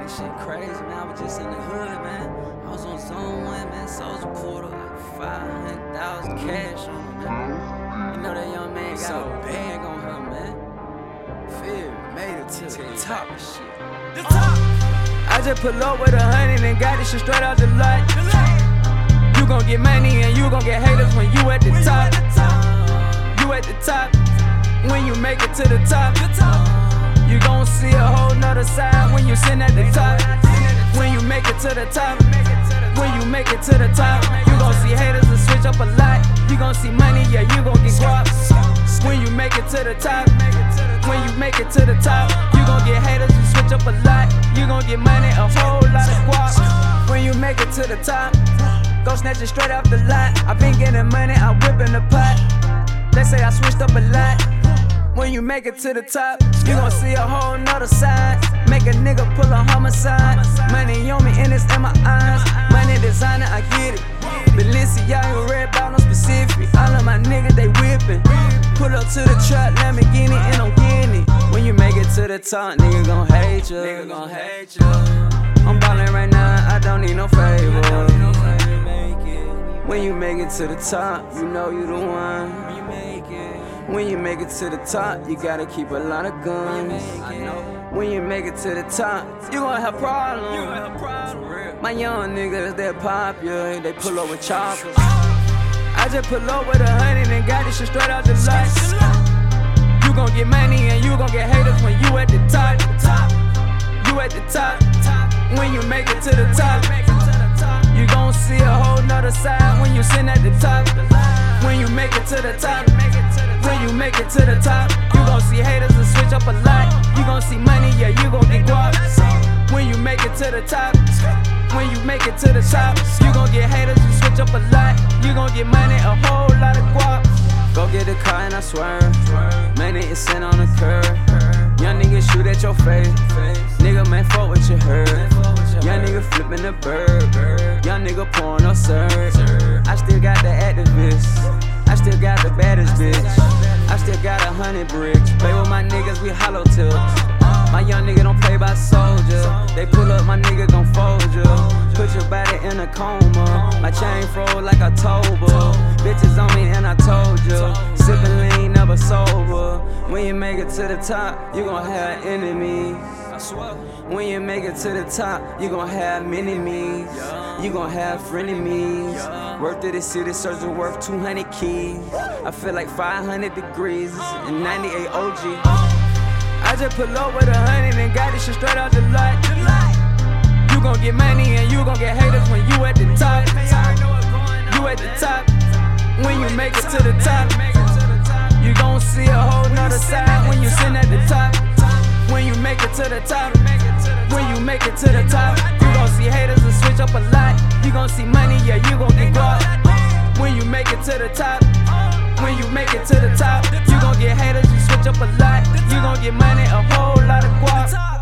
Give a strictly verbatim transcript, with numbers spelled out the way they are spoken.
This shit crazy, man. I was just in the hood, man. I was on zone one, man. Soldier pulled up like five hundred thousand cash on him, man. You know that young man got a bag on him, man. Feel made it to the top of shit. The top! I just pull up with a hundred and got this shit straight out the lot. You gon' get money and you gon' get haters when you at the top. You at the top. When you make it to the top, you gon' see a whole nother side when you sit at the top. When you make it to the top, when you make it to the top, you gon' see haters and switch up a lot. You gon' see money, yeah, you gon' get guap. When you make it to the top, when you make it to the top, you gon' get haters and switch up a lot. You gon' get money, a whole lot of guap. When you make it to the top, go snatch it straight off the lot. I been getting money, I whippin' the pot. They say I switched up a lot. When you make it to the top, you gon' see a whole nother side. Make a nigga pull a homicide. Money on me and it's in my eyes. Money designer, I get it. Balenciaga, red bottom specific. All of my niggas, they whippin'. Pull up to the truck, Lamborghini, and I'm getting it. When you make it to the top, nigga gon' hate you. Nigga gon' hate you. I'm ballin' right now, I don't need no favor. When you make it to the top, you know you the one. When you make it to the top, you gotta keep a lot of guns. When you make it to the top, you gon' have problems. My young niggas, they're popular, they pull up with choppers. I just pull up with a hundred and got this shit straight out the lot. You gon' get money and you gon' get haters when you at the top. You at the top. When you make it to the top, you gon' see a whole nother side when you sit at the top. When you make it to the top, when you make it to the top, you gon' see haters and switch up a lot. You gon' see money, yeah, you gon' get guap. When you make it to the top, when you make it to the top, you gon' get haters and switch up a lot. You gon' get money, a whole lot of guap. Go get the car and I swear, money is sent on the curb. Young nigga shoot at your face, nigga man fuck what you heard. Young nigga flipping the bird, young nigga pouring up surge. I still got the activist, I still got the baddest bitch. I still got a hundred bricks. Play with my niggas, we hollow tips. My young nigga don't play by soldier. They pull up, my nigga gon' fold ya. Put your body in a coma. My chain froze like October. Bitches on me and I told ya. Sippin' lean, never sober. When you make it to the top, you gon' have enemies. When you make it to the top, you gon' have many me's. You gon' have frenemies. Worth of the city, surgery worth two hundred keys. I feel like five hundred degrees in ninety-eight O G. I just pull up with a hundred and got this shit straight out the lot. You gon' get money and you gon' get haters when you at the top. You at the top. When you make it to the top, you gon' see a whole nother side when you sit at the top. When you make it to the top, when you make it to the top, you gon' see haters and switch up a lot. You gon' see money, yeah, you gon' get guap. When you make it to the top, when you make it to the top, you gon' get haters and switch up a lot. You gon' get money, a whole lot of guap.